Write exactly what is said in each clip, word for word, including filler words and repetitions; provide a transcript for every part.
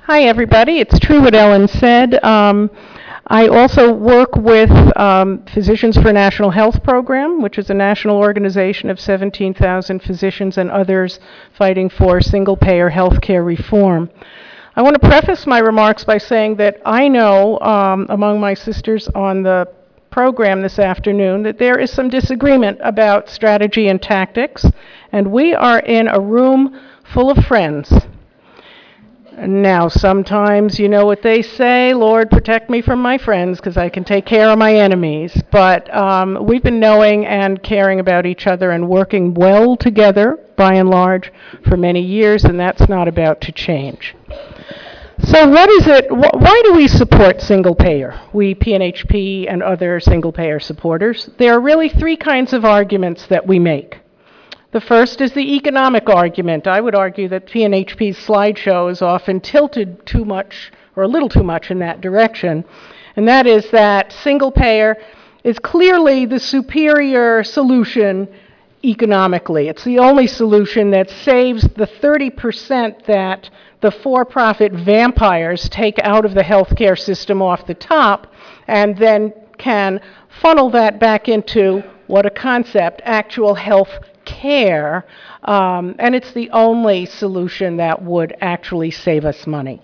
Hi, everybody. It's true what Ellen said. Um, I also work with um, Physicians for National Health Program, which is a national organization of seventeen thousand physicians and others fighting for single-payer health care reform. I want to preface my remarks by saying that I know um, among my sisters on the program this afternoon that there is some disagreement about strategy and tactics, and we are in a room full of friends. Now, sometimes, you know what they say, Lord, protect me from my friends, because I can take care of my enemies. But um, we've been knowing and caring about each other and working well together, by and large, for many years, and that's not about to change. So what is it, wh why do we support single payer, we P N H P and other single payer supporters? There are really three kinds of arguments that we make. The first is the economic argument. I would argue that P N H P's slideshow is often tilted too much, or a little too much in that direction, and that is that single payer is clearly the superior solution economically. It's the only solution that saves the thirty percent that the for-profit vampires take out of the healthcare system off the top, and then can funnel that back into, what a concept, actual health care, um, and it's the only solution that would actually save us money.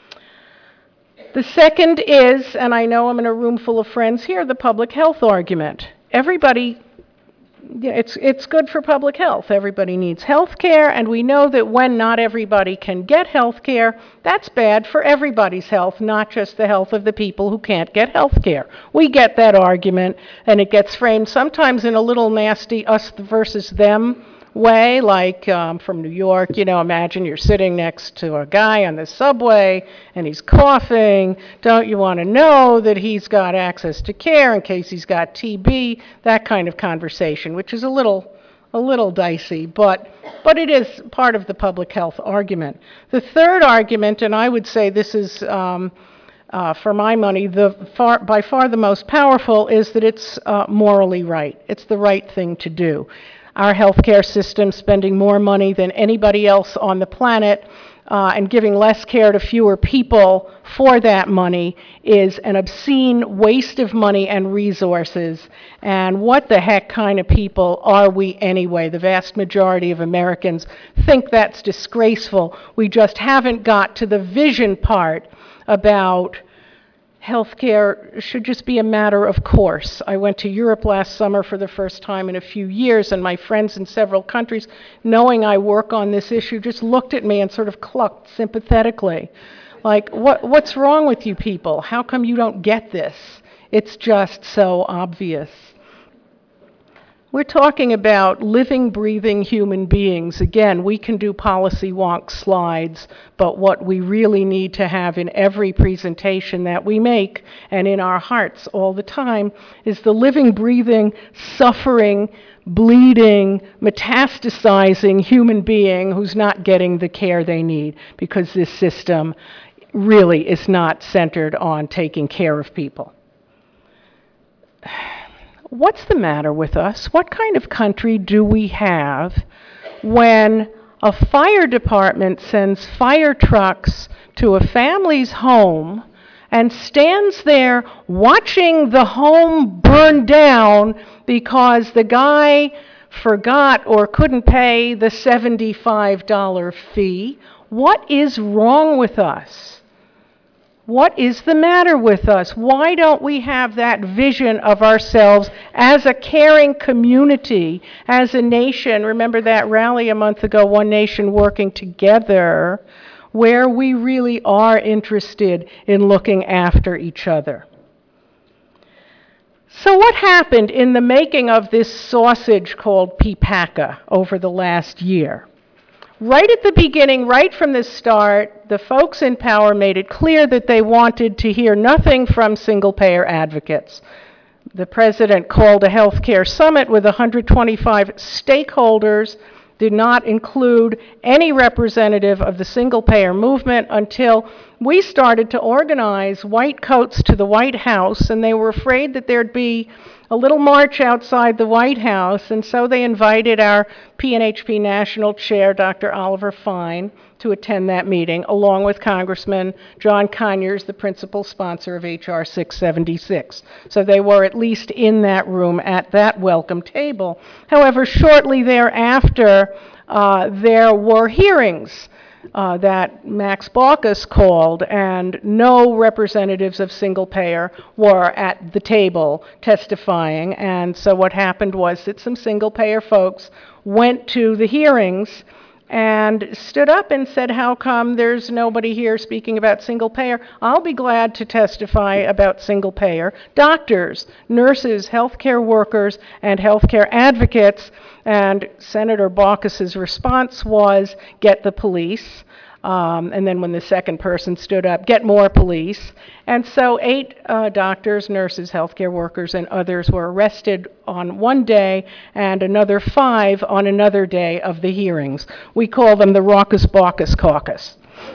The second is, and I know I'm in a room full of friends here, the public health argument. Everybody, it's, it's good for public health. Everybody needs health care, and we know that when not everybody can get health care, that's bad for everybody's health, not just the health of the people who can't get health care. We get that argument, and it gets framed sometimes in a little nasty us versus them way, like um, from New York, you know, imagine you're sitting next to a guy on the subway, and he's coughing. Don't you want to know that he's got access to care in case he's got T B? That kind of conversation, which is a little a little dicey, but, but it is part of the public health argument. The third argument, and I would say this is, um, uh, for my money, the far, by far the most powerful, is that it's uh, morally right. It's the right thing to do. Our healthcare system spending more money than anybody else on the planet uh, and giving less care to fewer people for that money is an obscene waste of money and resources. And what the heck kind of people are we anyway? The vast majority of Americans think that's disgraceful. We just haven't got to the vision part about healthcare should just be a matter of course. I went to Europe last summer for the first time in a few years, and my friends in several countries, knowing I work on this issue, just looked at me and sort of clucked sympathetically. Like, what, what's wrong with you people? How come you don't get this? It's just so obvious. We're talking about living, breathing human beings. Again, we can do policy wonk slides, but what we really need to have in every presentation that we make and in our hearts all the time is the living, breathing, suffering, bleeding, metastasizing human being who's not getting the care they need because this system really is not centered on taking care of people. What's the matter with us? What kind of country do we have when a fire department sends fire trucks to a family's home and stands there watching the home burn down because the guy forgot or couldn't pay the seventy-five dollar fee? What is wrong with us? What is the matter with us? Why don't we have that vision of ourselves as a caring community, as a nation? Remember that rally a month ago, One Nation Working Together, where we really are interested in looking after each other. So what happened in the making of this sausage called P PACA over the last year? Right at the beginning, right from the start, the folks in power made it clear that they wanted to hear nothing from single-payer advocates. The president called a healthcare summit with one hundred twenty-five stakeholders, did not include any representative of the single-payer movement until we started to organize white coats to the White House, and they were afraid that there'd be a little march outside the White House, and so they invited our P N H P National Chair, Doctor Oliver Fine, to attend that meeting, along with Congressman John Conyers, the principal sponsor of H R six seventy-six. So they were at least in that room at that welcome table. However, shortly thereafter, uh, there were hearings uh, that Max Baucus called, and no representatives of single payer were at the table testifying. And so what happened was that some single payer folks went to the hearings and stood up and said, how come there's nobody here speaking about single payer? I'll be glad to testify about single payer. Doctors, nurses, healthcare workers, and healthcare advocates. And Senator Baucus's response was, get the police. Um, and then when the second person stood up, get more police. And so eight uh, doctors, nurses, healthcare workers, and others were arrested on one day, and another five on another day of the hearings. We call them the Raucous Baucus Caucus.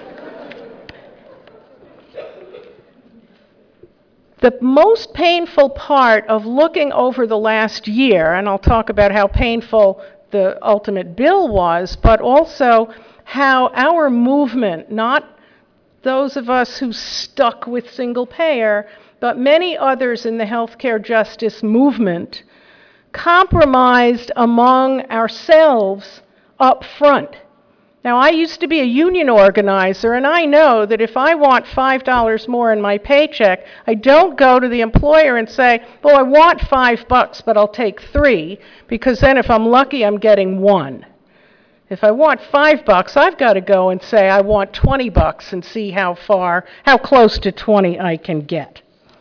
The most painful part of looking over the last year, and I'll talk about how painful the ultimate bill was, but also how our movement, not those of us who stuck with single payer, but many others in the healthcare justice movement, compromised among ourselves up front. Now, I used to be a union organizer, and I know that if I want five dollars more in my paycheck, I don't go to the employer and say, well, I want five bucks, but I'll take three, because then if I'm lucky, I'm getting one. If I want five bucks, I've got to go and say I want twenty bucks and see how far, how close to twenty I can get.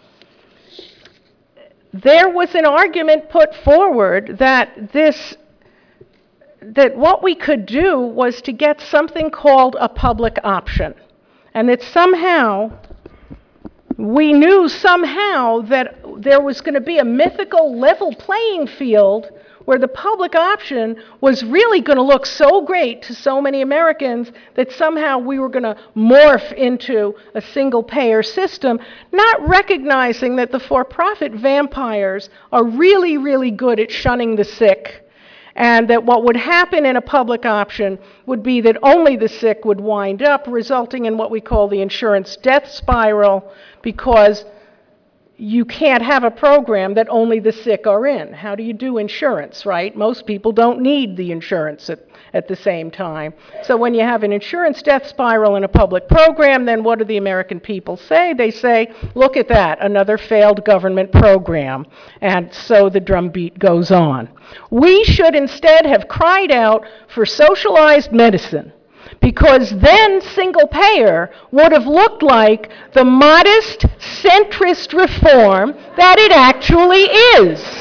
There was an argument put forward that this, that what we could do was to get something called a public option, and that somehow we knew somehow that there was going to be a mythical level playing field where the public option was really going to look so great to so many Americans that somehow we were going to morph into a single-payer system, not recognizing that the for-profit vampires are really, really good at shunning the sick, and that what would happen in a public option would be that only the sick would wind up, resulting in what we call the insurance death spiral, because you can't have a program that only the sick are in. How do you do insurance, right? Most people don't need the insurance at, at the same time. So when you have an insurance death spiral in a public program, then what do the American people say? They say, look at that, another failed government program. And so the drumbeat goes on. We should instead have cried out for socialized medicine, because then single payer would have looked like the modest, centrist reform that it actually is.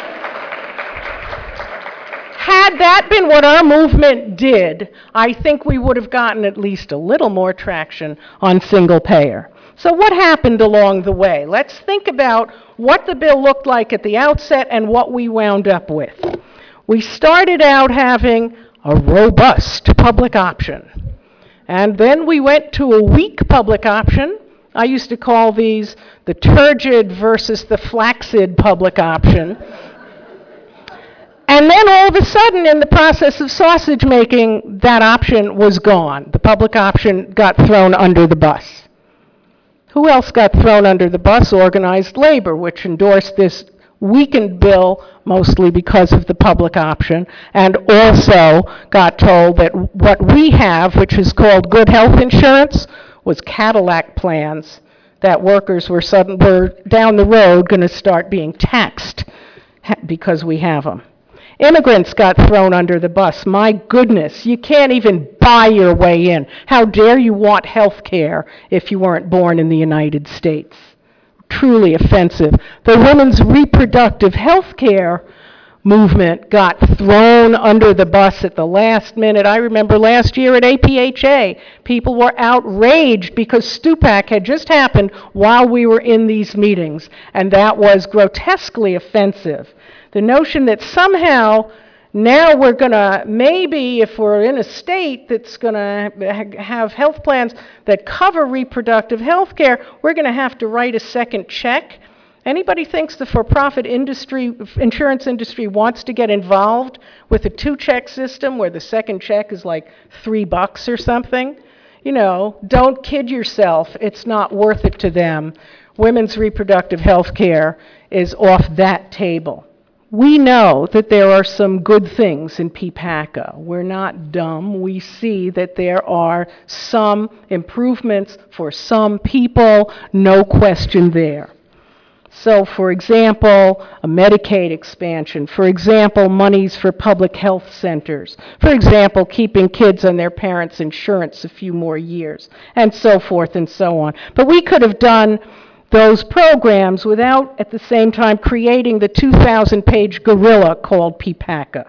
Had that been what our movement did, I think we would have gotten at least a little more traction on single payer. So what happened along the way? Let's think about what the bill looked like at the outset and what we wound up with. We started out having a robust public option. And then we went to a weak public option. I used to call these the turgid versus the flaccid public option. And then all of a sudden, in the process of sausage making, that option was gone. The public option got thrown under the bus. Who else got thrown under the bus? Organized labor, which endorsed this weakened bill mostly because of the public option, and also got told that what we have, which is called good health insurance, was Cadillac plans that workers were, sudden, were down the road going to start being taxed because we have them. Immigrants got thrown under the bus. My goodness, you can't even buy your way in. How dare you want health care if you weren't born in the United States? Truly offensive. The women's reproductive health care movement got thrown under the bus at the last minute. I remember last year at A P H A, people were outraged because Stupak had just happened while we were in these meetings, and that was grotesquely offensive. The notion that somehow now we're going to, maybe if we're in a state that's going to ha- have health plans that cover reproductive health care, we're going to have to write a second check. Anybody thinks the for-profit industry, insurance industry wants to get involved with a two-check system where the second check is like three bucks or something? you know, don't kid yourself, it's not worth it to them. Women's reproductive health care is off that table. We know that there are some good things in P PACA. We're not dumb. We see that there are some improvements for some people, no question there. So, for example, a Medicaid expansion. For example, monies for public health centers. For example, keeping kids on their parents' insurance a few more years, and so forth and so on. But we could have done those programs without, at the same time, creating the two thousand page gorilla called P PACA.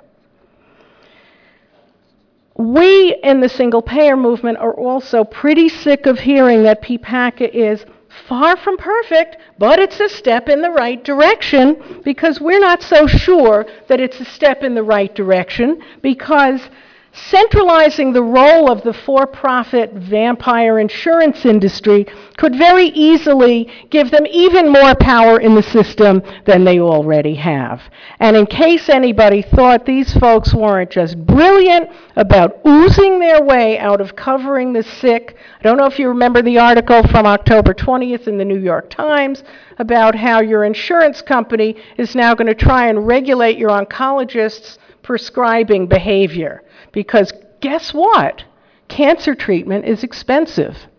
We in the single-payer movement are also pretty sick of hearing that P PACA is far from perfect, but it's a step in the right direction, because we're not so sure that it's a step in the right direction, because centralizing the role of the for-profit vampire insurance industry could very easily give them even more power in the system than they already have. And in case anybody thought these folks weren't just brilliant about oozing their way out of covering the sick, I don't know if you remember the article from October twentieth in the New York Times about how your insurance company is now going to try and regulate your oncologist's prescribing behavior. Because guess what? Cancer treatment is expensive.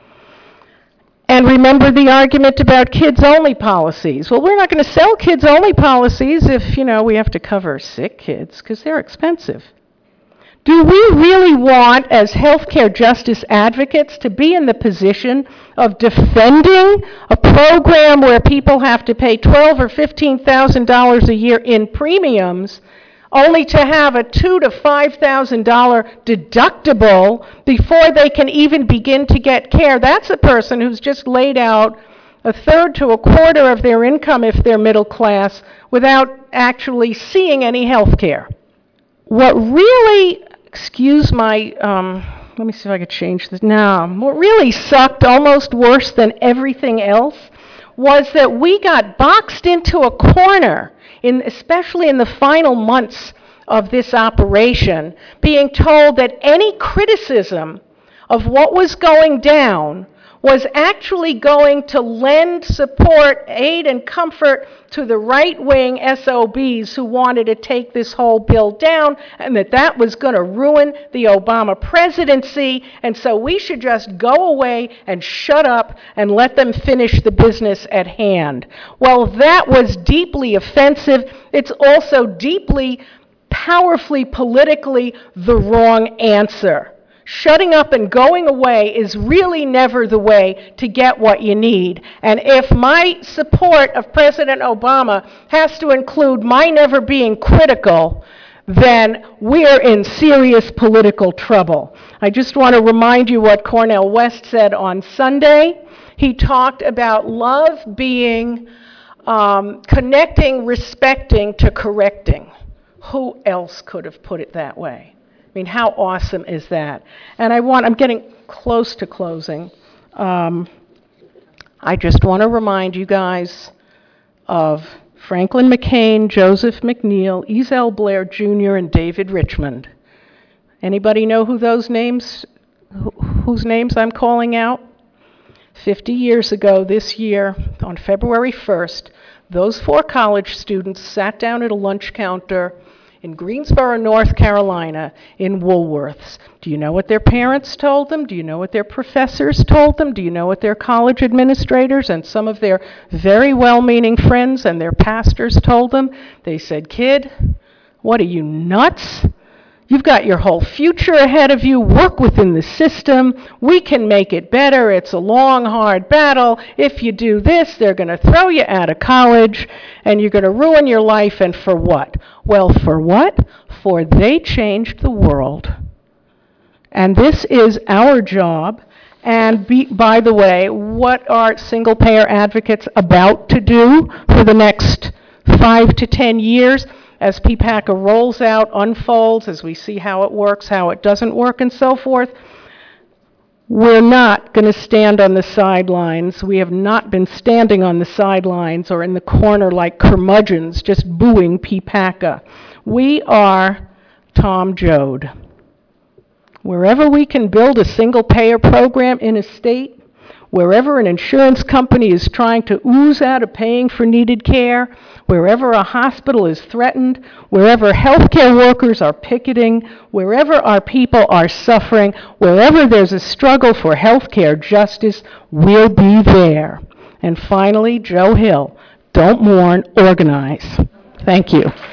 And remember the argument about kids-only policies. Well, we're not going to sell kids-only policies if, you know, we have to cover sick kids, because they're expensive. Do we really want, as healthcare justice advocates, to be in the position of defending a program where people have to pay twelve thousand dollars or fifteen thousand dollars a year in premiums, only to have a two thousand to five thousand dollars deductible before they can even begin to get care? That's a person who's just laid out a third to a quarter of their income, if they're middle class, without actually seeing any health care. What really, excuse my, um, let me see if I could change this. No, what really sucked almost worse than everything else was that we got boxed into a corner, in, especially in the final months of this operation, being told that any criticism of what was going down was actually going to lend support, aid, and comfort to the right-wing S O Bs who wanted to take this whole bill down, and that that was going to ruin the Obama presidency, and so we should just go away and shut up and let them finish the business at hand. Well, that was deeply offensive. It's also deeply, powerfully, politically the wrong answer. Shutting up and going away is really never the way to get what you need. And if my support of President Obama has to include my never being critical, then we're in serious political trouble. I just want to remind you what Cornel West said on Sunday. He talked about love being um, connecting, respecting to correcting. Who else could have put it that way? I mean, how awesome is that? And I want, I'm getting close to closing. Um, I just want to remind you guys of Franklin McCain, Joseph McNeil, Ezell Blair Junior, and David Richmond. Anybody know who those names, wh- whose names I'm calling out? Fifty years ago this year, on February first, those four college students sat down at a lunch counter in Greensboro, North Carolina, in Woolworths. Do you know what their parents told them? Do you know what their professors told them? Do you know what their college administrators and some of their very well-meaning friends and their pastors told them? They said, "Kid, what are you, nuts? You've got your whole future ahead of you. Work within the system. We can make it better. It's a long, hard battle. If you do this, they're going to throw you out of college, and you're going to ruin your life. And for what? Well, for what? For they changed the world. And this is our job. And be, by the way, what are single-payer advocates about to do for the next five to ten years? As P PACA rolls out, unfolds, as we see how it works, how it doesn't work, and so forth, we're not going to stand on the sidelines. We have not been standing on the sidelines or in the corner like curmudgeons, just booing P PACA. We are Tom Joad. Wherever we can build a single-payer program in a state, wherever an insurance company is trying to ooze out of paying for needed care, wherever a hospital is threatened, wherever healthcare workers are picketing, wherever our people are suffering, wherever there's a struggle for healthcare justice, we'll be there. And finally, Joe Hill, don't mourn, organize. Thank you.